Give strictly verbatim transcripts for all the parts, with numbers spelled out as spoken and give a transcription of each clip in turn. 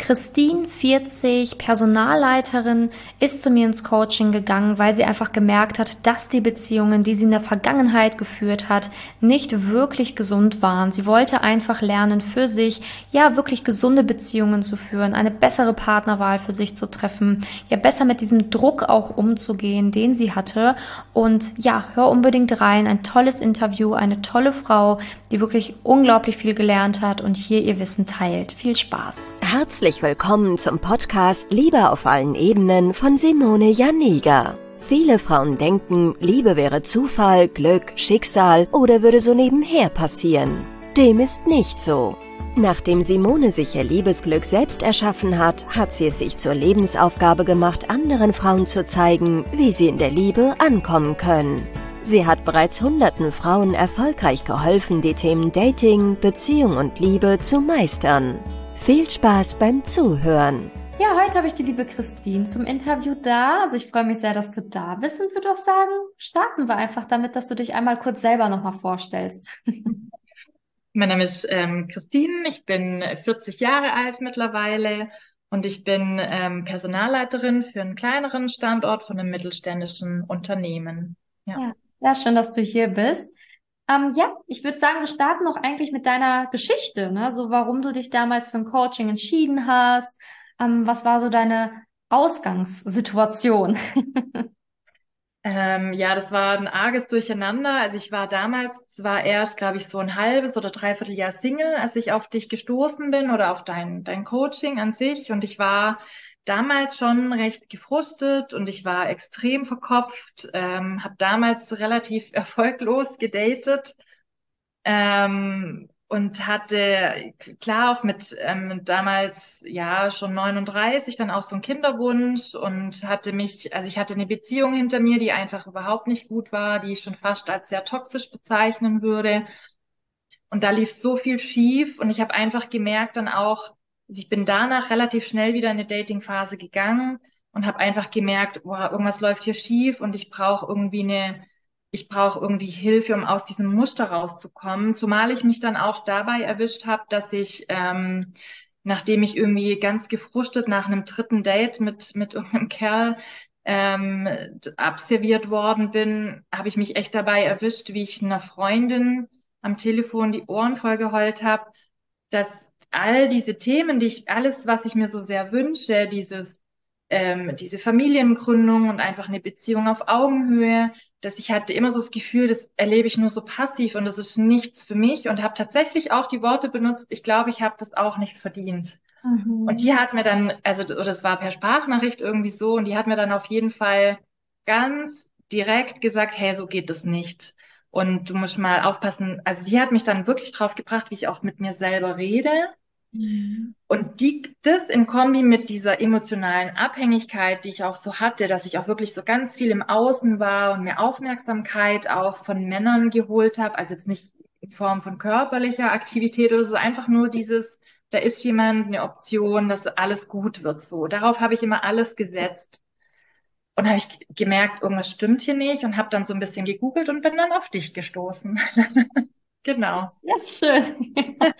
Christine, vierzig, Personalleiterin, ist zu mir ins Coaching gegangen, weil sie einfach gemerkt hat, dass die Beziehungen, die sie in der Vergangenheit geführt hat, nicht wirklich gesund waren. Sie wollte einfach lernen, für sich, ja, wirklich gesunde Beziehungen zu führen, eine bessere Partnerwahl für sich zu treffen, ja, besser mit diesem Druck auch umzugehen, den sie hatte. Und ja, hör unbedingt rein. Ein tolles Interview, eine tolle Frau, die wirklich unglaublich viel gelernt hat und hier ihr Wissen teilt. Viel Spaß. Herzlich willkommen zum Podcast Liebe auf allen Ebenen von Simone Janiga. Viele Frauen denken, Liebe wäre Zufall, Glück, Schicksal oder würde so nebenher passieren. Dem ist nicht so. Nachdem Simone sich ihr Liebesglück selbst erschaffen hat, hat sie es sich zur Lebensaufgabe gemacht, anderen Frauen zu zeigen, wie sie in der Liebe ankommen können. Sie hat bereits hunderten Frauen erfolgreich geholfen, die Themen Dating, Beziehung und Liebe zu meistern. Viel Spaß beim Zuhören. Ja, heute habe ich die liebe Christine zum Interview da. Also ich freue mich sehr, dass du da bist und würde auch sagen, starten wir einfach damit, dass du dich einmal kurz selber nochmal vorstellst. Mein Name ist ähm, Christine, ich bin vierzig Jahre alt mittlerweile und ich bin ähm, Personalleiterin für einen kleineren Standort von einem mittelständischen Unternehmen. Ja, Ja, sehr schön, dass du hier bist. Ähm, ja, ich würde sagen, wir starten doch eigentlich mit deiner Geschichte, ne? So, warum du dich damals für ein Coaching entschieden hast. Ähm, was war so deine Ausgangssituation? ähm, ja, das war ein arges Durcheinander. Also ich war damals zwar erst, glaube ich, so ein halbes oder dreiviertel Jahr Single, als ich auf dich gestoßen bin oder auf dein, dein Coaching an sich. Und ich war damals schon recht gefrustet und ich war extrem verkopft, ähm, habe damals relativ erfolglos gedatet. Ähm, und hatte klar auch mit ähm, damals ja schon neununddreißig dann auch so einen Kinderwunsch und hatte mich, also ich hatte eine Beziehung hinter mir, die einfach überhaupt nicht gut war, die ich schon fast als sehr toxisch bezeichnen würde. Und da lief so viel schief und ich habe einfach gemerkt dann auch, also ich bin danach relativ schnell wieder in eine Dating-Phase gegangen und habe einfach gemerkt, boah, irgendwas läuft hier schief und ich brauche irgendwie eine, ich brauche irgendwie Hilfe, um aus diesem Muster rauszukommen. Zumal ich mich dann auch dabei erwischt habe, dass ich, ähm, nachdem ich irgendwie ganz gefrustet nach einem dritten Date mit mit irgendeinem Kerl ähm, abserviert worden bin, habe ich mich echt dabei erwischt, wie ich einer Freundin am Telefon die Ohren voll geheult habe, dass all diese Themen, die ich, alles, was ich mir so sehr wünsche, dieses, ähm, diese Familiengründung und einfach eine Beziehung auf Augenhöhe, dass ich hatte immer so das Gefühl, das erlebe ich nur so passiv und das ist nichts für mich und habe tatsächlich auch die Worte benutzt, ich glaube, ich habe das auch nicht verdient. Und Mhm. die hat mir dann, also, oder es war per Sprachnachricht irgendwie so, und die hat mir dann auf jeden Fall ganz direkt gesagt, hey, so geht das nicht. Und du musst mal aufpassen. Also die hat mich dann wirklich drauf gebracht, wie ich auch mit mir selber rede. Mhm. Und die, das in Kombi mit dieser emotionalen Abhängigkeit, die ich auch so hatte, dass ich auch wirklich so ganz viel im Außen war und mir Aufmerksamkeit auch von Männern geholt habe, also jetzt nicht in Form von körperlicher Aktivität oder so, einfach nur dieses, da ist jemand, eine Option, dass alles gut wird so. Darauf habe ich immer alles gesetzt. Und habe ich gemerkt, irgendwas stimmt hier nicht und habe dann so ein bisschen gegoogelt und bin dann auf dich gestoßen. Genau. Ja, schön.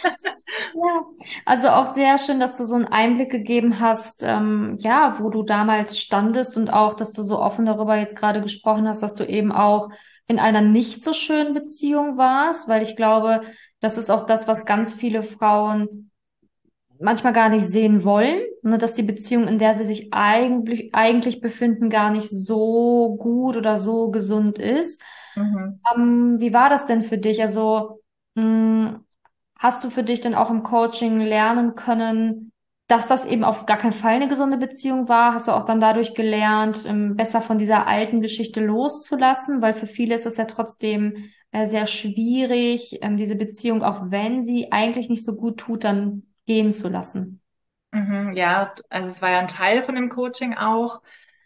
Ja, also auch sehr schön, dass du so einen Einblick gegeben hast, ähm, ja, wo du damals standest und auch, dass du so offen darüber jetzt gerade gesprochen hast, dass du eben auch in einer nicht so schönen Beziehung warst, weil ich glaube, das ist auch das, was ganz viele Frauen manchmal gar nicht sehen wollen, ne, dass die Beziehung, in der sie sich eigentlich, eigentlich befinden, gar nicht so gut oder so gesund ist. Mhm. Ähm, wie war das denn für dich? Also, mh, hast du für dich denn auch im Coaching lernen können, dass das eben auf gar keinen Fall eine gesunde Beziehung war? Hast du auch dann dadurch gelernt, ähm, besser von dieser alten Geschichte loszulassen? Weil für viele ist es ja trotzdem äh, sehr schwierig, ähm, diese Beziehung, auch wenn sie eigentlich nicht so gut tut, dann gehen zu lassen. Mhm. Ja, also es war ja ein Teil von dem Coaching auch.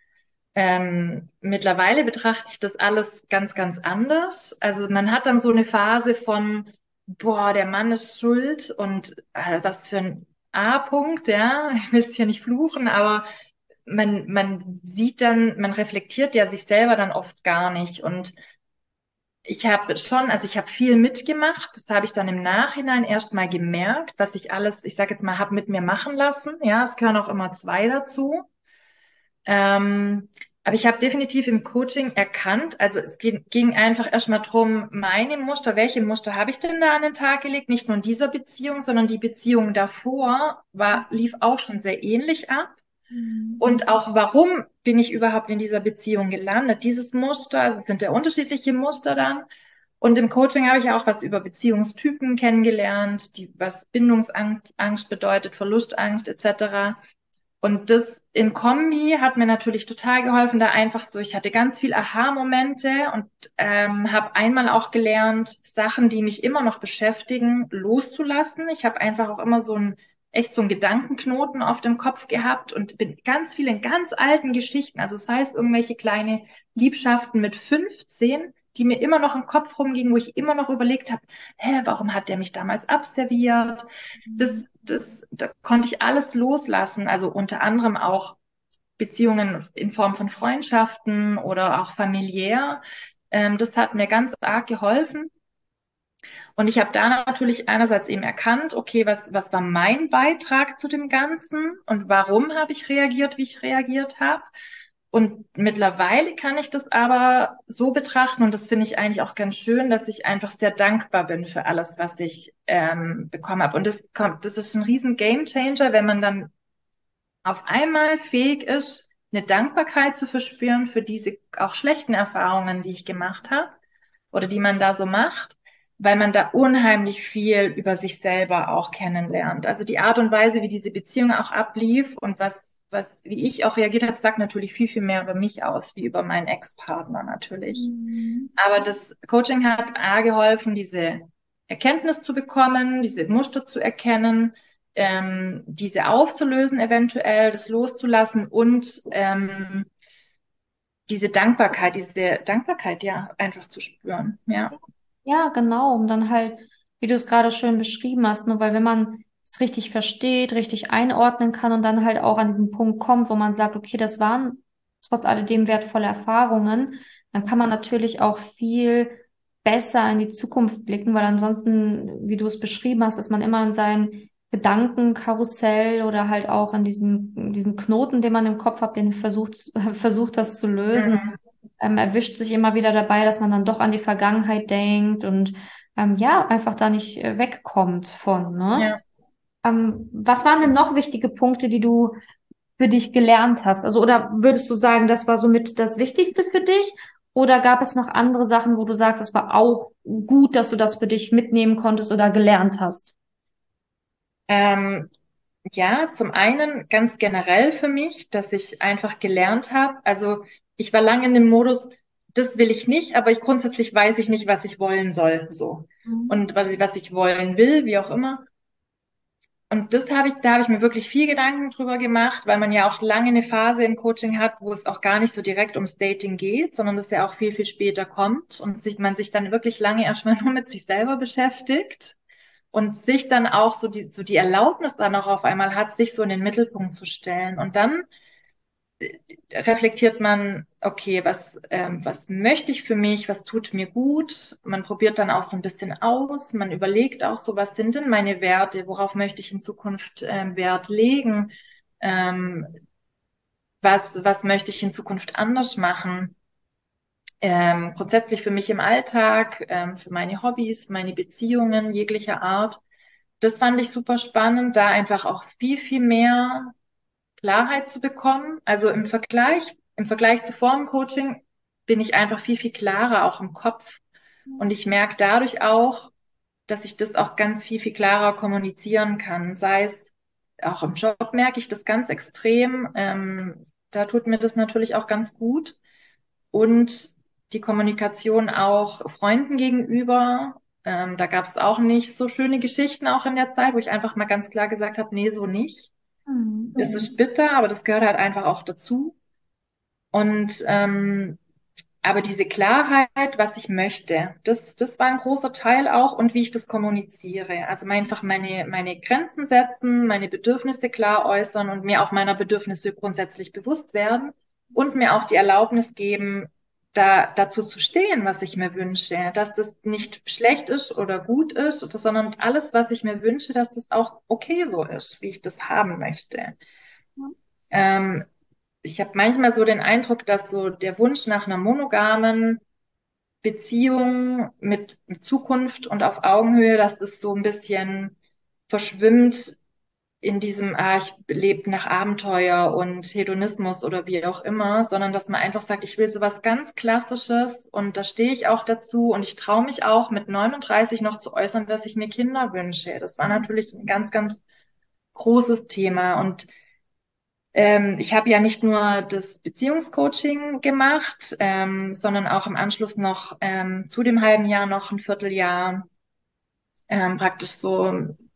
Ähm, mittlerweile betrachte ich das alles ganz, ganz anders. Also man hat dann so eine Phase von, boah, der Mann ist schuld und äh, was für ein A-Punkt, ja. Ich will es hier nicht fluchen, aber man, man sieht dann, man reflektiert ja sich selber dann oft gar nicht. Und ich habe schon, also ich habe viel mitgemacht. Das habe ich dann im Nachhinein erst mal gemerkt, was ich alles, ich sage jetzt mal, habe mit mir machen lassen. Ja, es gehören auch immer zwei dazu. Ähm, aber ich habe definitiv im Coaching erkannt, also es ging, ging einfach erstmal drum, meine Muster, welche Muster habe ich denn da an den Tag gelegt? Nicht nur in dieser Beziehung, sondern die Beziehung davor war, lief auch schon sehr ähnlich ab. Mhm. Und auch warum bin ich überhaupt in dieser Beziehung gelandet? Dieses Muster, also es sind ja unterschiedliche Muster dann. Und im Coaching habe ich auch was über Beziehungstypen kennengelernt, die, was Bindungsangst bedeutet, Verlustangst et cetera. Und das in Kombi hat mir natürlich total geholfen, da einfach so, ich hatte ganz viel Aha-Momente und ähm, habe einmal auch gelernt, Sachen, die mich immer noch beschäftigen, loszulassen. Ich habe einfach auch immer so ein, echt so einen Gedankenknoten auf dem Kopf gehabt und bin ganz viel in ganz alten Geschichten, also das heißt irgendwelche kleine Liebschaften mit fünfzehn, die mir immer noch im Kopf rumgingen, wo ich immer noch überlegt habe, hä, warum hat der mich damals abserviert? Das, das, da konnte ich alles loslassen, also unter anderem auch Beziehungen in Form von Freundschaften oder auch familiär. Ähm, das hat mir ganz arg geholfen. Und ich habe da natürlich einerseits eben erkannt, okay, was, was war mein Beitrag zu dem Ganzen und warum habe ich reagiert, wie ich reagiert habe. Und mittlerweile kann ich das aber so betrachten, und das finde ich eigentlich auch ganz schön, dass ich einfach sehr dankbar bin für alles, was ich ähm, bekommen habe. Und das kommt, das ist ein riesen Gamechanger, wenn man dann auf einmal fähig ist, eine Dankbarkeit zu verspüren für diese auch schlechten Erfahrungen, die ich gemacht habe oder die man da so macht, weil man da unheimlich viel über sich selber auch kennenlernt. Also die Art und Weise, wie diese Beziehung auch ablief und was, was, wie ich auch reagiert habe, sagt natürlich viel, viel mehr über mich aus, wie über meinen Ex-Partner natürlich. Mhm. Aber das Coaching hat A geholfen, diese Erkenntnis zu bekommen, diese Muster zu erkennen, ähm, diese aufzulösen eventuell, das loszulassen und ähm, diese Dankbarkeit, diese Dankbarkeit ja einfach zu spüren. Ja. Ja, genau, um dann halt, wie du es gerade schön beschrieben hast, nur weil wenn man es richtig versteht, richtig einordnen kann und dann halt auch an diesen Punkt kommt, wo man sagt, okay, das waren trotz alledem wertvolle Erfahrungen, dann kann man natürlich auch viel besser in die Zukunft blicken, weil ansonsten, wie du es beschrieben hast, ist man immer in seinen Gedankenkarussell oder halt auch in diesen, diesen Knoten, den man im Kopf hat, den versucht, versucht das zu lösen, Mhm. ähm, erwischt sich immer wieder dabei, dass man dann doch an die Vergangenheit denkt und ähm, ja, einfach da nicht äh, wegkommt von, ne? Ja. Ähm, was waren denn noch wichtige Punkte, die du für dich gelernt hast? Also, oder würdest du sagen, das war somit das Wichtigste für dich? Oder gab es noch andere Sachen, wo du sagst, es war auch gut, dass du das für dich mitnehmen konntest oder gelernt hast? Ähm, ja, zum einen ganz generell für mich, dass ich einfach gelernt habe. Also ich war lange in dem Modus, das will ich nicht, aber ich grundsätzlich weiß ich nicht, was ich wollen soll, so. Mhm. Und was ich, was ich wollen will, wie auch immer. Und das habe ich, da habe ich mir wirklich viel Gedanken drüber gemacht, weil man ja auch lange eine Phase im Coaching hat, wo es auch gar nicht so direkt ums Dating geht, sondern das ja auch viel, viel später kommt und sich, man sich dann wirklich lange erstmal nur mit sich selber beschäftigt und sich dann auch so die, so die Erlaubnis dann auch auf einmal hat, sich so in den Mittelpunkt zu stellen. Und dann reflektiert man, okay, was, ähm, was möchte ich für mich, was tut mir gut? Man probiert dann auch so ein bisschen aus, man überlegt auch so, was sind denn meine Werte, worauf möchte ich in Zukunft ähm, Wert legen? Ähm, was, was möchte ich in Zukunft anders machen? Ähm, grundsätzlich für mich im Alltag, ähm, für meine Hobbys, meine Beziehungen jeglicher Art. Das fand ich super spannend, da einfach auch viel, viel mehr Klarheit zu bekommen. Also im Vergleich, im Vergleich zu Formcoaching bin ich einfach viel, viel klarer auch im Kopf. Und ich merke dadurch auch, dass ich das auch ganz viel, viel klarer kommunizieren kann. Sei es auch im Job merke ich das ganz extrem. Ähm, da tut mir das natürlich auch ganz gut. Und die Kommunikation auch Freunden gegenüber. Ähm, da gab es auch nicht so schöne Geschichten auch in der Zeit, wo ich einfach mal ganz klar gesagt habe, nee, so nicht. Mhm. Es ist bitter, aber das gehört halt einfach auch dazu. Und ähm, aber diese Klarheit, was ich möchte, das, das war ein großer Teil auch und wie ich das kommuniziere. Also einfach meine, meine Grenzen setzen, meine Bedürfnisse klar äußern und mir auch meiner Bedürfnisse grundsätzlich bewusst werden und mir auch die Erlaubnis geben, da dazu zu stehen, was ich mir wünsche, dass das nicht schlecht ist oder gut ist, sondern alles, was ich mir wünsche, dass das auch okay so ist, wie ich das haben möchte. Ähm, ich habe manchmal so den Eindruck, dass so der Wunsch nach einer monogamen Beziehung mit, mit Zukunft und auf Augenhöhe, dass das so ein bisschen verschwimmt in diesem, ah, ich lebe nach Abenteuer und Hedonismus oder wie auch immer, sondern dass man einfach sagt, ich will sowas ganz Klassisches und da stehe ich auch dazu und ich traue mich auch mit neununddreißig noch zu äußern, dass ich mir Kinder wünsche. Das war natürlich ein ganz, ganz großes Thema und ähm, ich habe ja nicht nur das Beziehungscoaching gemacht, ähm, sondern auch im Anschluss noch ähm, zu dem halben Jahr noch ein Vierteljahr ähm, praktisch so,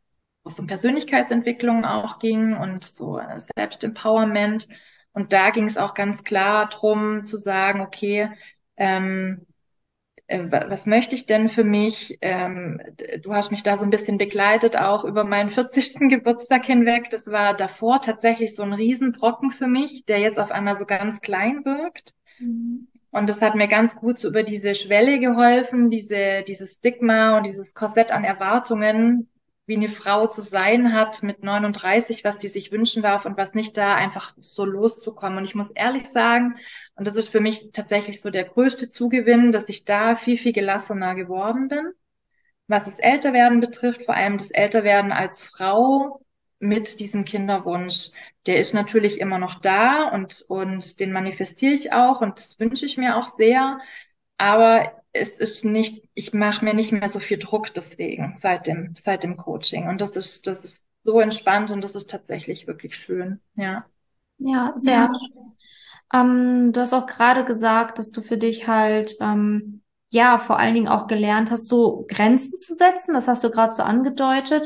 wo es um Persönlichkeitsentwicklung auch ging und so äh, Selbstempowerment. Und da ging es auch ganz klar drum zu sagen, okay, ähm, äh, was möchte ich denn für mich? Ähm, du hast mich da so ein bisschen begleitet, auch über meinen vierzigsten Geburtstag hinweg. Das war davor tatsächlich so ein Riesenbrocken für mich, der jetzt auf einmal so ganz klein wirkt. Mhm. Und das hat mir ganz gut so über diese Schwelle geholfen, diese, dieses Stigma und dieses Korsett an Erwartungen, wie eine Frau zu sein hat mit neununddreißig, was die sich wünschen darf und was nicht, da einfach so loszukommen. Und ich muss ehrlich sagen, und das ist für mich tatsächlich so der größte Zugewinn, dass ich da viel, viel gelassener geworden bin, was das Älterwerden betrifft, vor allem das Älterwerden als Frau mit diesem Kinderwunsch. Der ist natürlich immer noch da und, und den manifestiere ich auch und das wünsche ich mir auch sehr. Aber es ist nicht, ich mache mir nicht mehr so viel Druck deswegen seit dem, seit dem Coaching. Und das ist, das ist so entspannt und das ist tatsächlich wirklich schön. Ja. Ja, sehr Ja. schön. Ähm, du hast auch gerade gesagt, dass du für dich halt, ähm, ja, vor allen Dingen auch gelernt hast, so Grenzen zu setzen. Das hast du gerade so angedeutet.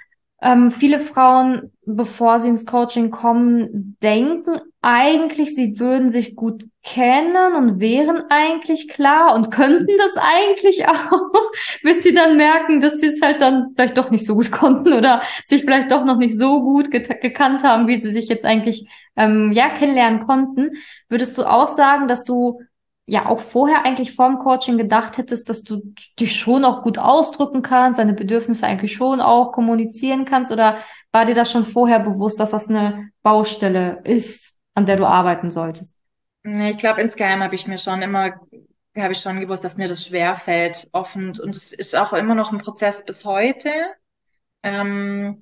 Ähm, viele Frauen, bevor sie ins Coaching kommen, denken eigentlich, sie würden sich gut kennen und wären eigentlich klar und könnten das eigentlich auch, bis sie dann merken, dass sie es halt dann vielleicht doch nicht so gut konnten oder sich vielleicht doch noch nicht so gut get- gekannt haben, wie sie sich jetzt eigentlich ähm, ja kennenlernen konnten. Würdest du auch sagen, dass du ja auch vorher eigentlich vorm Coaching gedacht hättest, dass du dich schon auch gut ausdrücken kannst, deine Bedürfnisse eigentlich schon auch kommunizieren kannst, oder war dir das schon vorher bewusst, dass das eine Baustelle ist, an der du arbeiten solltest? Nee, ich glaube, insgeheim habe ich mir schon immer, habe ich schon gewusst, dass mir das schwer fällt, offen. Und es ist auch immer noch ein Prozess bis heute. Ähm,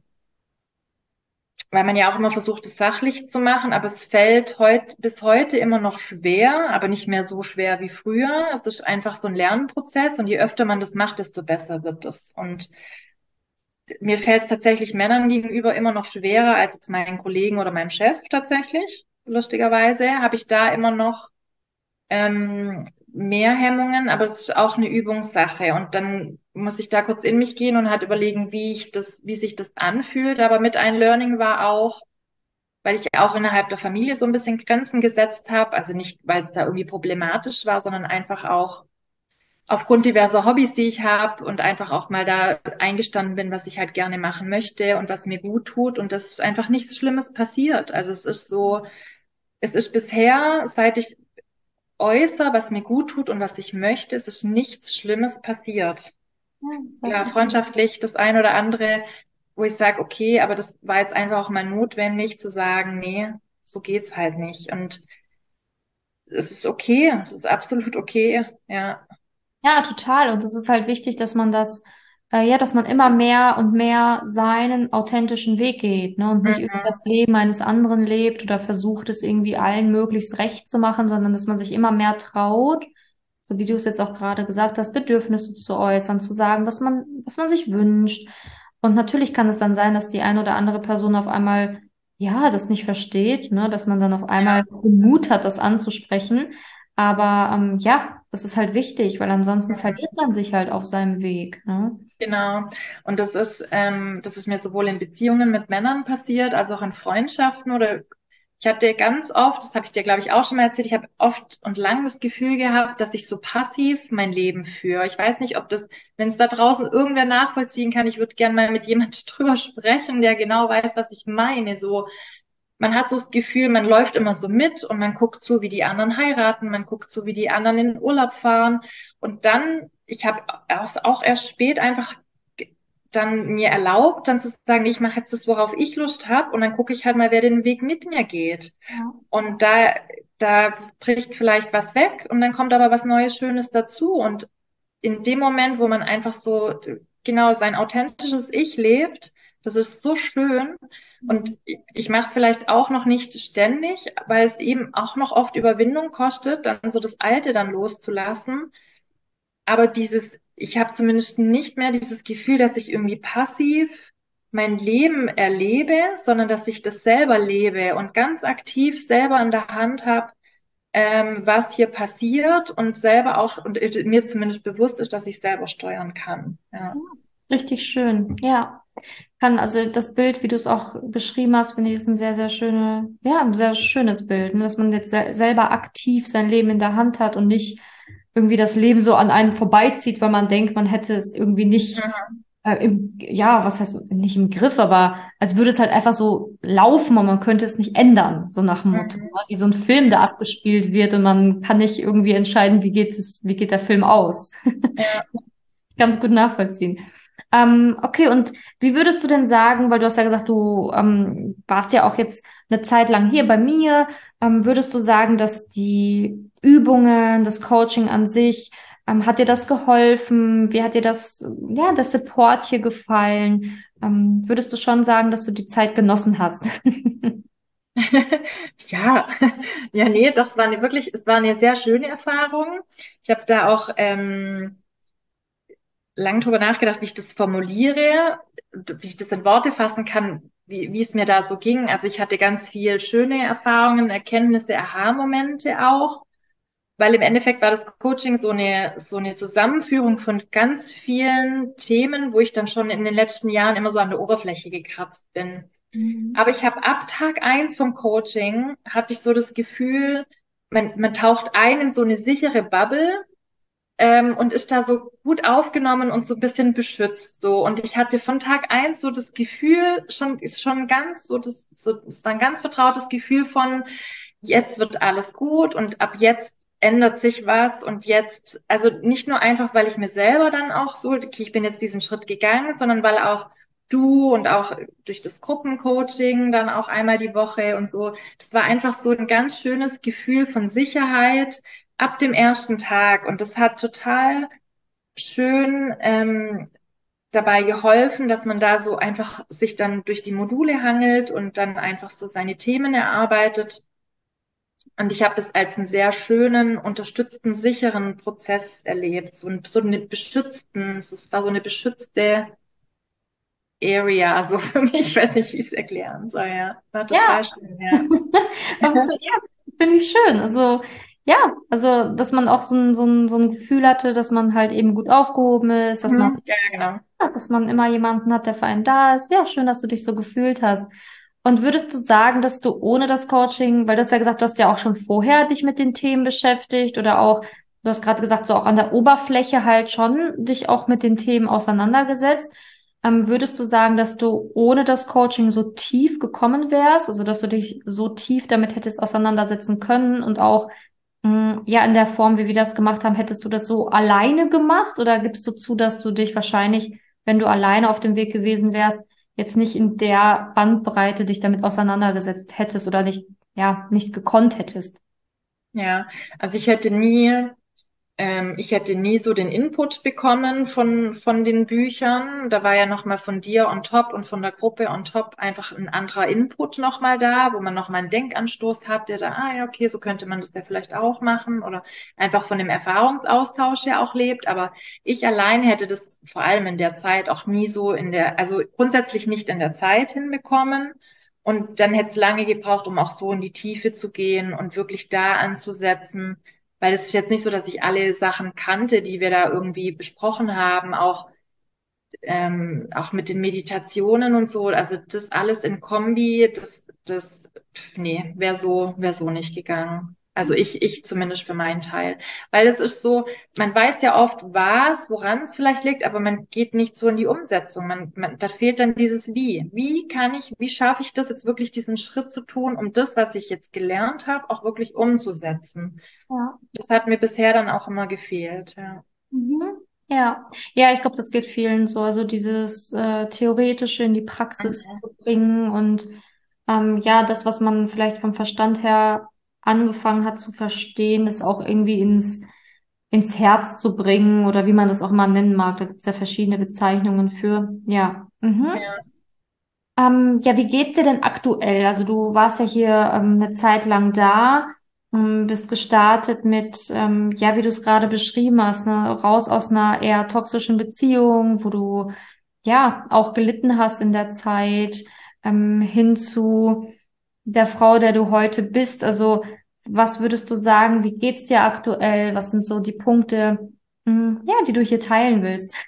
weil man ja auch immer versucht, es sachlich zu machen, aber es fällt heut, bis heute immer noch schwer, aber nicht mehr so schwer wie früher. Es ist einfach so ein Lernprozess und je öfter man das macht, desto besser wird es. Und mir fällt es tatsächlich Männern gegenüber immer noch schwerer als jetzt meinen Kollegen oder meinem Chef tatsächlich. Lustigerweise habe ich da immer noch ähm, mehr Hemmungen, aber es ist auch eine Übungssache. Und dann muss ich da kurz in mich gehen und halt überlegen, wie ich das, wie sich das anfühlt. Aber mit ein Learning war auch, weil ich auch innerhalb der Familie so ein bisschen Grenzen gesetzt habe. Also nicht, weil es da irgendwie problematisch war, sondern einfach auch aufgrund diverser Hobbys, die ich habe und einfach auch mal da eingestanden bin, was ich halt gerne machen möchte und was mir gut tut. Und das ist einfach nichts Schlimmes passiert. Also es ist so, es ist bisher, seit ich äußere, was mir gut tut und was ich möchte, es ist nichts Schlimmes passiert. Ja, sehr Klar, gut. freundschaftlich das ein oder andere, wo ich sage, okay, aber das war jetzt einfach auch mal notwendig zu sagen, nee, so geht's halt nicht. Und es ist okay, es ist absolut okay, ja. Ja, total. Und es ist halt wichtig, dass man das, äh, ja, dass man immer mehr und mehr seinen authentischen Weg geht, ne, und nicht irgendwie Mhm. das Leben eines anderen lebt oder versucht, es irgendwie allen möglichst recht zu machen, sondern dass man sich immer mehr traut, so wie du es jetzt auch gerade gesagt hast, Bedürfnisse zu äußern, zu sagen, was man, was man sich wünscht. Und natürlich kann es dann sein, dass die eine oder andere Person auf einmal, ja, das nicht versteht, ne, dass man dann auf einmal Ja. den Mut hat, das anzusprechen. Aber ähm, ja, das ist halt wichtig, weil ansonsten verliert Mhm. man sich halt auf seinem Weg, ne? Genau. Und das ist, ähm, das ist mir sowohl in Beziehungen mit Männern passiert, als auch in Freundschaften oder ich hatte ganz oft, das habe ich dir, glaube ich, auch schon mal erzählt, ich habe oft und lang das Gefühl gehabt, dass ich so passiv mein Leben führe. Ich weiß nicht, ob das, wenn es da draußen irgendwer nachvollziehen kann, ich würde gern mal mit jemand drüber sprechen, der genau weiß, was ich meine. So, man hat so das Gefühl, man läuft immer so mit und man guckt zu, wie die anderen heiraten, man guckt zu, wie die anderen in den Urlaub fahren. Und dann, ich habe auch erst spät einfach dann mir erlaubt, dann zu sagen, nee, ich mache jetzt das, worauf ich Lust habe, und dann gucke ich halt mal, wer den Weg mit mir geht. Ja. Und da, da bricht vielleicht was weg und dann kommt aber was Neues, Schönes dazu. Und in dem Moment, wo man einfach so genau sein authentisches Ich lebt, das ist so schön. Und ich, ich mache es vielleicht auch noch nicht ständig, weil es eben auch noch oft Überwindung kostet, dann so das Alte dann loszulassen. Aber dieses, ich habe zumindest nicht mehr dieses Gefühl, dass ich irgendwie passiv mein Leben erlebe, sondern dass ich das selber lebe und ganz aktiv selber in der Hand habe, ähm, was hier passiert, und selber auch, und mir zumindest bewusst ist, dass ich selber steuern kann. Ja. Richtig schön, ja. Kann, also das Bild, wie du es auch beschrieben hast, finde ich, ist ein sehr, sehr schöne, ja, ein sehr schönes Bild, ne? Dass man jetzt sel selber aktiv sein Leben in der Hand hat und nicht irgendwie das Leben so an einem vorbeizieht, weil man denkt, man hätte es irgendwie nicht, Mhm. äh, im, ja, was heißt, nicht im Griff, aber als würde es halt einfach so laufen und man könnte es nicht ändern, so nach dem Motto, Mhm. ne? Wie so ein Film, der abgespielt wird und man kann nicht irgendwie entscheiden, wie geht es, wie geht der Film aus. Ja. Ganz gut nachvollziehen. Ähm, okay, und wie würdest du denn sagen, weil du hast ja gesagt, du ähm, warst ja auch jetzt eine Zeit lang hier bei mir, ähm, würdest du sagen, dass die Übungen, das Coaching an sich, ähm, hat dir das geholfen? Wie hat dir das, ja, der Support hier gefallen? Ähm, würdest du schon sagen, dass du die Zeit genossen hast? Ja, ja, nee, doch, es war eine wirklich, es war eine sehr schöne Erfahrung. Ich habe da auch ähm, lang drüber nachgedacht, wie ich das formuliere, wie ich das in Worte fassen kann, wie, wie es mir da so ging. Also ich hatte ganz viel schöne Erfahrungen, Erkenntnisse, Aha-Momente auch, weil im Endeffekt war das Coaching so eine, so eine Zusammenführung von ganz vielen Themen, wo ich dann schon in den letzten Jahren immer so an der Oberfläche gekratzt bin. Mhm. Aber ich habe ab Tag eins vom Coaching, hatte ich so das Gefühl, man, man taucht ein in so eine sichere Bubble, ähm, und ist da so gut aufgenommen und so ein bisschen beschützt, so. Und ich hatte von Tag eins so das Gefühl, schon, ist schon ganz so, das, so, es war ein ganz vertrautes Gefühl von, jetzt wird alles gut und ab jetzt ändert sich was, und jetzt, also nicht nur einfach, weil ich mir selber dann auch so, okay, ich bin jetzt diesen Schritt gegangen, sondern weil auch du und auch durch das Gruppencoaching dann auch einmal die Woche und so, das war einfach so ein ganz schönes Gefühl von Sicherheit ab dem ersten Tag, und das hat total schön ähm, dabei geholfen, dass man da so einfach sich dann durch die Module hangelt und dann einfach so seine Themen erarbeitet. Und ich habe das als einen sehr schönen, unterstützten, sicheren Prozess erlebt. So, ein, so eine beschützten, es war so eine beschützte Area, so für mich. Ich weiß nicht, wie ich es erklären soll. Ja, war Ja, total schön, ja. aber ja, finde ich schön. Also, ja, also, dass man auch so ein, so ein, so ein Gefühl hatte, dass man halt eben gut aufgehoben ist, dass man, Mhm. Ja, ja, genau. ja, dass man immer jemanden hat, der für einen da ist. Ja, schön, dass du dich so gefühlt hast. Und würdest du sagen, dass du ohne das Coaching, weil du hast ja gesagt, du hast ja auch schon vorher dich mit den Themen beschäftigt oder auch, du hast gerade gesagt, so auch an der Oberfläche halt schon dich auch mit den Themen auseinandergesetzt. Ähm, würdest du sagen, dass du ohne das Coaching so tief gekommen wärst, also dass du dich so tief damit hättest auseinandersetzen können und auch mh, ja in der Form, wie wir das gemacht haben, hättest du das so alleine gemacht oder gibst du zu, dass du dich wahrscheinlich, wenn du alleine auf dem Weg gewesen wärst, jetzt nicht in der Bandbreite dich damit auseinandergesetzt hättest oder nicht, ja, nicht gekonnt hättest? Ja, also ich hätte nie Ähm, ich hätte nie so den Input bekommen von, von den Büchern. Da war ja nochmal von dir on top und von der Gruppe on top einfach ein anderer Input nochmal da, wo man nochmal einen Denkanstoß hat, der da, ah ja, okay, so könnte man das ja vielleicht auch machen, oder einfach von dem Erfahrungsaustausch ja auch lebt. Aber ich allein hätte das vor allem in der Zeit auch nie so in der, also grundsätzlich nicht in der Zeit hinbekommen. Und dann hätte es lange gebraucht, um auch so in die Tiefe zu gehen und wirklich da anzusetzen, weil es ist jetzt nicht so, dass ich alle Sachen kannte, die wir da irgendwie besprochen haben, auch, ähm, auch mit den Meditationen und so. Also das alles in Kombi, das, das, pf, nee, wäre so, wäre so nicht gegangen. Also ich, ich zumindest für meinen Teil. Weil es ist so, man weiß ja oft was, woran es vielleicht liegt, aber man geht nicht so in die Umsetzung. Man, man, da fehlt dann dieses Wie. Wie kann ich, wie schaffe ich das jetzt wirklich, diesen Schritt zu tun, um das, was ich jetzt gelernt habe, auch wirklich umzusetzen? Ja. Das hat mir bisher dann auch immer gefehlt, ja. Mhm. Ja, ja, ich glaube, das geht vielen so. Also dieses äh, Theoretische in die Praxis Mhm. zu bringen und ähm, ja, das, was man vielleicht vom Verstand her angefangen hat zu verstehen, ist auch irgendwie ins, ins Herz zu bringen oder wie man das auch mal nennen mag. Da gibt's ja verschiedene Bezeichnungen für. Ja. Mhm. Ja. Ähm, ja, wie geht's dir denn aktuell? Also du warst ja hier ähm, eine Zeit lang da, ähm, bist gestartet mit, ähm, ja, wie du es gerade beschrieben hast, ne, raus aus einer eher toxischen Beziehung, wo du ja auch gelitten hast in der Zeit, ähm, hin zu der Frau, der du heute bist. Also was würdest du sagen, wie geht's dir aktuell? Was sind so die Punkte, mh, ja, die du hier teilen willst?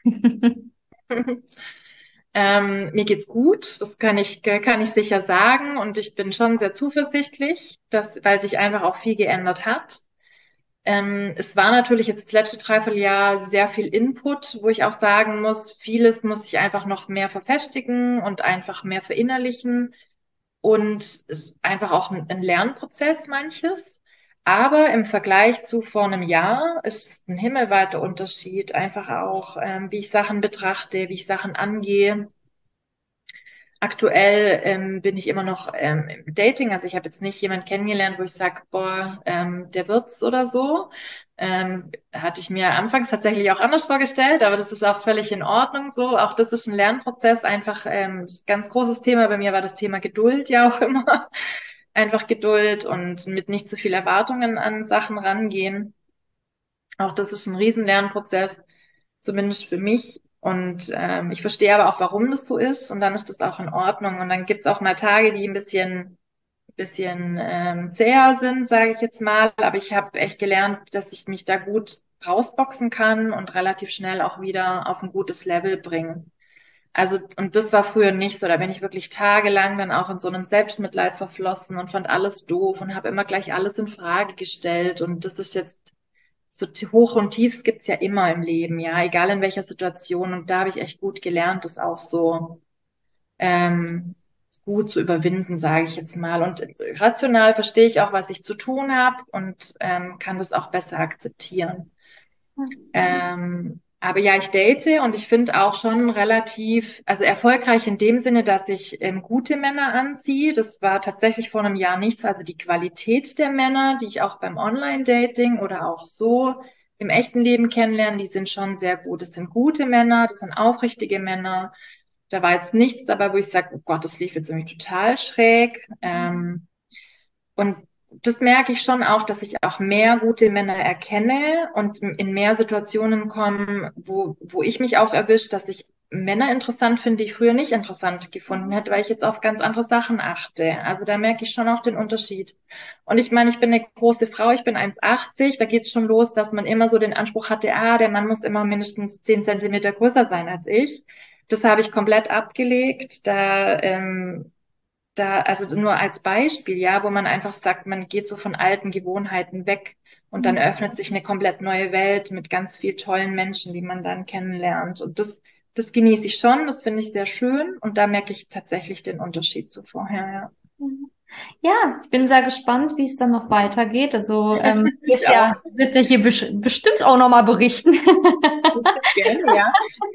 Ähm, mir geht's gut, das kann ich, kann ich sicher sagen. Und ich bin schon sehr zuversichtlich, dass, weil sich einfach auch viel geändert hat. Ähm, es war natürlich jetzt das letzte Dreivierteljahr sehr viel Input, wo ich auch sagen muss, vieles muss ich einfach noch mehr verfestigen und einfach mehr verinnerlichen. Und es ist einfach auch ein, ein Lernprozess, manches. Aber im Vergleich zu vor einem Jahr ist es ein himmelweiter Unterschied, einfach auch, ähm, wie ich Sachen betrachte, wie ich Sachen angehe. Aktuell ähm, bin ich immer noch ähm, im Dating, also ich habe jetzt nicht jemand kennengelernt, wo ich sage, boah, ähm, der wird's oder so. Ähm, hatte ich mir anfangs tatsächlich auch anders vorgestellt, aber das ist auch völlig in Ordnung so. Auch das ist ein Lernprozess, einfach ähm, das ist ein ganz großes Thema. Bei mir war das Thema Geduld ja auch immer. Einfach Geduld und mit nicht zu viel Erwartungen an Sachen rangehen. Auch das ist ein riesen Lernprozess, zumindest für mich. Und ähm, ich verstehe aber auch, warum das so ist. Und dann ist das auch in Ordnung. Und dann gibt's auch mal Tage, die ein bisschen, bisschen ähm, zäher sind, sage ich jetzt mal. Aber ich habe echt gelernt, dass ich mich da gut rausboxen kann und relativ schnell auch wieder auf ein gutes Level bringen. Also, und das war früher nicht so. Da bin ich wirklich tagelang dann auch in so einem Selbstmitleid verflossen und fand alles doof und habe immer gleich alles in Frage gestellt. Und das ist jetzt so Hoch und Tiefs gibt's ja immer im Leben, ja, egal in welcher Situation. Und da habe ich echt gut gelernt, das auch so ähm, gut zu überwinden, sage ich jetzt mal. Und rational verstehe ich auch, was ich zu tun habe und ähm, kann das auch besser akzeptieren. Ähm, aber ja, ich date und ich finde auch schon relativ, also erfolgreich in dem Sinne, dass ich ähm, gute Männer anziehe. Das war tatsächlich vor einem Jahr nichts. Also die Qualität der Männer, die ich auch beim Online-Dating oder auch so im echten Leben kennenlerne, die sind schon sehr gut. Das sind gute Männer, das sind aufrichtige Männer. Da war jetzt nichts dabei, wo ich sage, oh Gott, das lief jetzt irgendwie total schräg. Ähm, und das merke ich schon auch, dass ich auch mehr gute Männer erkenne und in mehr Situationen komme, wo, wo ich mich auch erwische, dass ich Männer interessant finde, die ich früher nicht interessant gefunden hätte, weil ich jetzt auf ganz andere Sachen achte. Also da merke ich schon auch den Unterschied. Und ich meine, ich bin eine große Frau, ich bin eins achtzig, da geht's schon los, dass man immer so den Anspruch hatte, ah, der Mann muss immer mindestens zehn Zentimeter größer sein als ich. Das habe ich komplett abgelegt. Da ähm, da, also nur als Beispiel, ja, wo man einfach sagt, man geht so von alten Gewohnheiten weg und dann öffnet sich eine komplett neue Welt mit ganz viel tollen Menschen, die man dann kennenlernt. Und das, das genieße ich schon, das finde ich sehr schön und da merke ich tatsächlich den Unterschied zu vorher, Ja, ich bin sehr gespannt, wie es dann noch weitergeht. Also ja. ähm, du wirst Ich auch. ja, du wirst ja hier besch bestimmt auch nochmal berichten. Gerne, ja.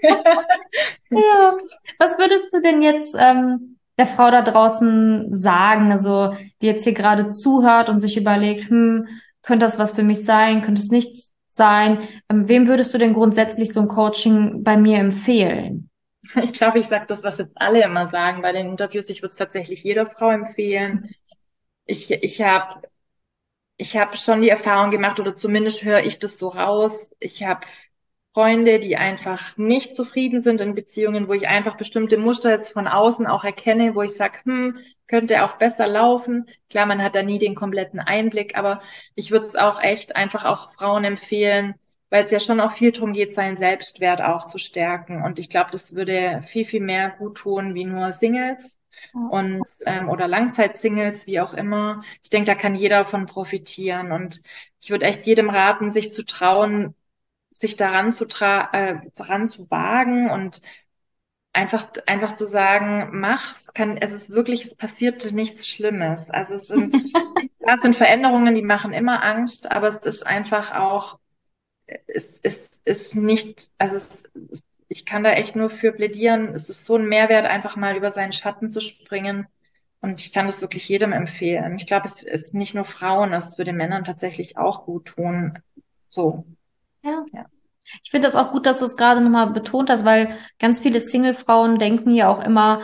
Ja. Was würdest du denn jetzt ähm, der Frau da draußen sagen, also die jetzt hier gerade zuhört und sich überlegt, hm, könnte das was für mich sein, könnte es nichts sein? Ähm, wem würdest du denn grundsätzlich so ein Coaching bei mir empfehlen? Ich glaube, ich sage das, was jetzt alle immer sagen bei den Interviews. Ich würde es tatsächlich jeder Frau empfehlen. Ich, ich habe ich hab schon die Erfahrung gemacht, oder zumindest höre ich das so raus. Ich habe Freunde, die einfach nicht zufrieden sind in Beziehungen, wo ich einfach bestimmte Muster jetzt von außen auch erkenne, wo ich sage, hm, könnte auch besser laufen. Klar, man hat da nie den kompletten Einblick, aber ich würde es auch echt einfach auch Frauen empfehlen, weil es ja schon auch viel darum geht, seinen Selbstwert auch zu stärken. Und ich glaube, das würde viel, viel mehr gut tun wie nur Singles. und ähm, oder Langzeitsingles, wie auch immer. Ich denke, da kann jeder von profitieren. Und ich würde echt jedem raten, sich zu trauen, sich daran zu tra äh, daran zu wagen und einfach einfach zu sagen, mach's, kann, es ist wirklich, es passiert nichts Schlimmes. Also es sind, das sind Veränderungen, die machen immer Angst, aber es ist einfach auch, es es ist nicht, also es, es, ich kann da echt nur für plädieren. Es ist so ein Mehrwert, einfach mal über seinen Schatten zu springen. Und ich kann das wirklich jedem empfehlen. Ich glaube, es ist nicht nur Frauen, es würde Männern tatsächlich auch gut tun. So, Ja. ja. Ich finde das auch gut, dass du es gerade nochmal betont hast, weil ganz viele Single-Frauen denken ja auch immer,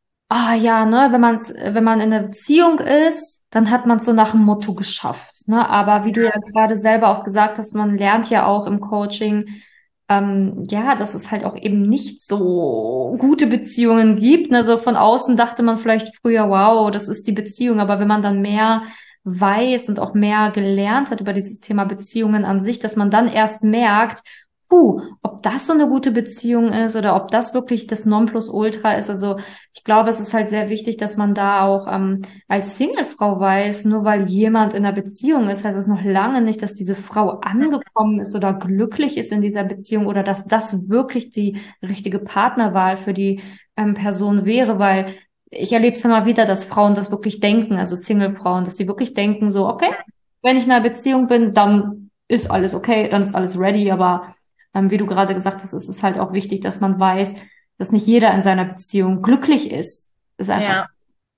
ah ja, ne, wenn man's, wenn man in einer Beziehung ist, dann hat man es so nach dem Motto geschafft, ne? Aber wie du ja gerade selber auch gesagt hast, man lernt ja auch im Coaching, ähm, ja, dass es halt auch eben nicht so gute Beziehungen gibt. Ne? So von außen dachte man vielleicht früher, wow, das ist die Beziehung, aber wenn man dann mehr weiß und auch mehr gelernt hat über dieses Thema Beziehungen an sich, dass man dann erst merkt, puh, ob das so eine gute Beziehung ist oder ob das wirklich das Nonplusultra ist. Also ich glaube, es ist halt sehr wichtig, dass man da auch ähm, als Singlefrau weiß, nur weil jemand in einer Beziehung ist, heißt es noch lange nicht, dass diese Frau angekommen ist oder glücklich ist in dieser Beziehung oder dass das wirklich die richtige Partnerwahl für die ähm, Person wäre, weil ich erlebe es immer wieder, dass Frauen das wirklich denken, also Singlefrauen, dass sie wirklich denken so, okay, wenn ich in einer Beziehung bin, dann ist alles okay, dann ist alles ready, aber ähm, wie du gerade gesagt hast, ist es halt auch wichtig, dass man weiß, dass nicht jeder in seiner Beziehung glücklich ist. Ist einfach Ja.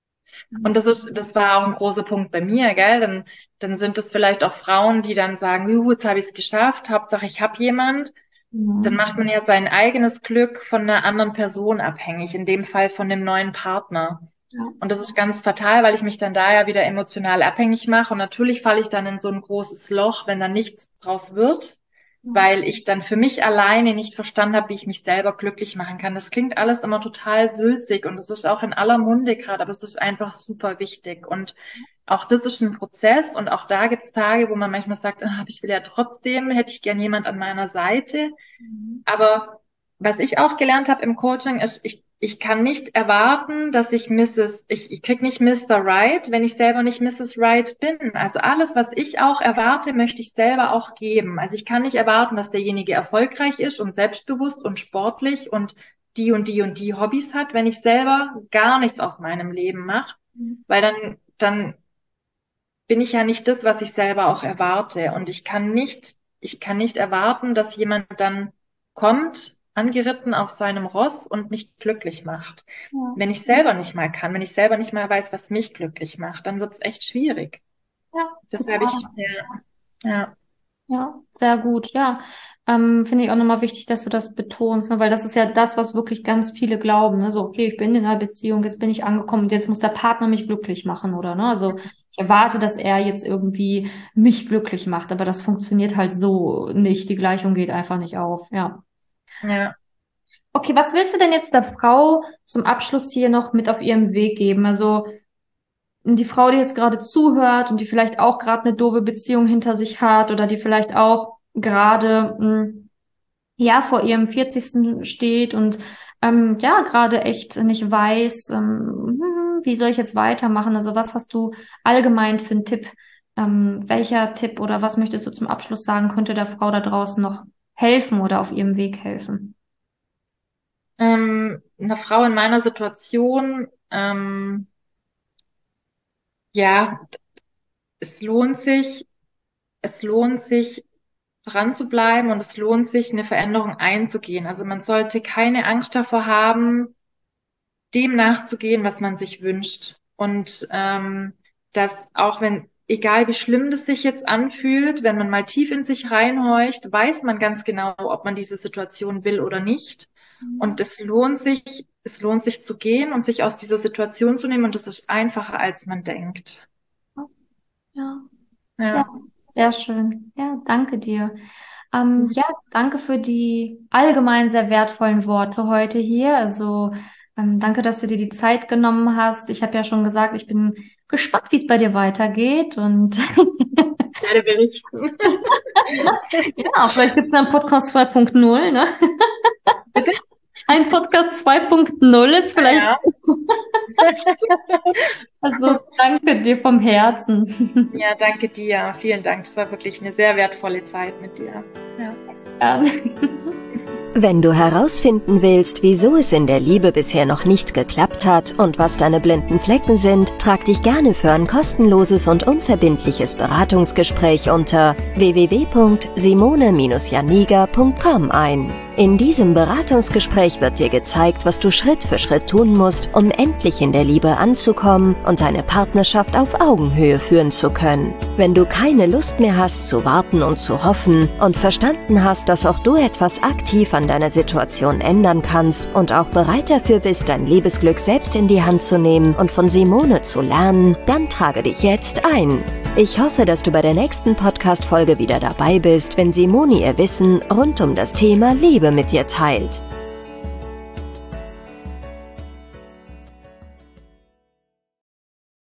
Und das ist, das war auch ein großer Punkt bei mir, gell? Dann, dann sind es vielleicht auch Frauen, die dann sagen, Juhu, jetzt habe ich es geschafft, Hauptsache ich habe jemand. Dann so. macht man ja sein eigenes Glück von einer anderen Person abhängig, in dem Fall von dem neuen Partner. Ja. Und das ist ganz fatal, weil ich mich dann da ja wieder emotional abhängig mache. Und natürlich falle ich dann in so ein großes Loch, wenn da nichts draus wird, weil ich dann für mich alleine nicht verstanden habe, wie ich mich selber glücklich machen kann. Das klingt alles immer total sülzig und es ist auch in aller Munde gerade, aber es ist einfach super wichtig. Und auch das ist ein Prozess und auch da gibt es Tage, wo man manchmal sagt, ah, ich will ja trotzdem, hätte ich gern jemand an meiner Seite. Mhm. Aber was ich auch gelernt habe im Coaching ist, ich, ich kann nicht erwarten, dass ich Misses, ich, ich krieg nicht Mister Right, wenn ich selber nicht Misses Right bin. Also alles, was ich auch erwarte, möchte ich selber auch geben. Also ich kann nicht erwarten, dass derjenige erfolgreich ist und selbstbewusst und sportlich und die und die und die Hobbys hat, wenn ich selber gar nichts aus meinem Leben mache, weil dann, dann bin ich ja nicht das, was ich selber auch erwarte. Und ich kann nicht, ich kann nicht erwarten, dass jemand dann kommt, angeritten auf seinem Ross und mich glücklich macht. Ja. Wenn ich selber nicht mal kann, wenn ich selber nicht mal weiß, was mich glücklich macht, dann wird es echt schwierig. Ja, Deshalb total. ich, ja, ja, Ja, sehr gut. Ja, ähm, finde ich auch nochmal wichtig, dass du das betonst, ne? Weil das ist ja das, was wirklich ganz viele glauben. Ne? So, okay, ich bin in einer Beziehung, jetzt bin ich angekommen und jetzt muss der Partner mich glücklich machen, oder? Ne? Also ich erwarte, dass er jetzt irgendwie mich glücklich macht, aber das funktioniert halt so nicht. Die Gleichung geht einfach nicht auf. Ja. ja. Okay, was willst du denn jetzt der Frau zum Abschluss hier noch mit auf ihrem Weg geben? Also die Frau, die jetzt gerade zuhört und die vielleicht auch gerade eine doofe Beziehung hinter sich hat oder die vielleicht auch gerade mh, ja vor ihrem vierzigsten steht und ähm, ja gerade echt nicht weiß, ähm, hm, wie soll ich jetzt weitermachen? Also was hast du allgemein für einen Tipp? Ähm, welcher Tipp oder was möchtest du zum Abschluss sagen, könnte der Frau da draußen noch helfen oder auf ihrem Weg helfen? Ähm, eine Frau in meiner Situation, ähm, ja, es lohnt sich, es lohnt sich, dran zu bleiben und es lohnt sich, eine Veränderung einzugehen. Also man sollte keine Angst davor haben, dem nachzugehen, was man sich wünscht. Und ähm, dass auch wenn, egal wie schlimm das sich jetzt anfühlt, wenn man mal tief in sich reinhorcht, weiß man ganz genau, ob man diese Situation will oder nicht. Und es lohnt sich, es lohnt sich zu gehen und sich aus dieser Situation zu nehmen. Und das ist einfacher, als man denkt. Ja, ja, Ja, sehr schön. Ja, danke dir. Ähm, ja, danke für die allgemein sehr wertvollen Worte heute hier. Also ähm, danke, dass du dir die Zeit genommen hast. Ich habe ja schon gesagt, ich bin gespannt, wie es bei dir weitergeht. Und ich werde berichten. ja, vielleicht gibt es einen Podcast zwei Punkt null, ne? Bitte? ein Podcast zwei Punkt null ist vielleicht. Ja. Also danke dir vom Herzen. Ja, danke dir. Vielen Dank. Es war wirklich eine sehr wertvolle Zeit mit dir. Ja. Ja. Wenn du herausfinden willst, wieso es in der Liebe bisher noch nicht geklappt hat und was deine blinden Flecken sind, trag dich gerne für ein kostenloses und unverbindliches Beratungsgespräch unter w w w punkt simone janiga punkt com ein. In diesem Beratungsgespräch wird dir gezeigt, was du Schritt für Schritt tun musst, um endlich in der Liebe anzukommen und deine Partnerschaft auf Augenhöhe führen zu können. Wenn du keine Lust mehr hast zu warten und zu hoffen und verstanden hast, dass auch du etwas aktiv an deiner Situation ändern kannst und auch bereit dafür bist, dein Liebesglück selbst in die Hand zu nehmen und von Simone zu lernen, dann trage dich jetzt ein. Ich hoffe, dass du bei der nächsten Podcast-Folge wieder dabei bist, wenn Simone ihr Wissen rund um das Thema Liebe mit dir teilt.